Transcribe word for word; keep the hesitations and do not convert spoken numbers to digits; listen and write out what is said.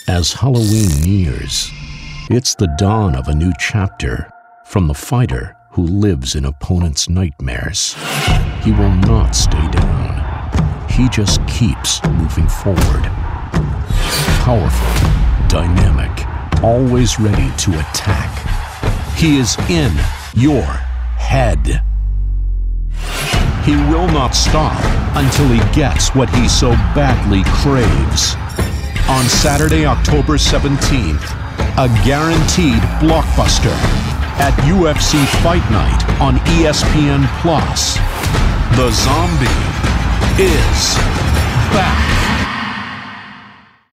As Halloween nears, it's the dawn of a new chapter from the fighter who lives in opponents' nightmares. He will not stay down. He just keeps moving forward. Powerful, dynamic, always ready to attack. He is in your head. He will not stop until he gets what he so badly craves. On Saturday, October seventeenth, a guaranteed blockbuster at U F C Fight Night on E S P N plus. The Zombie is back.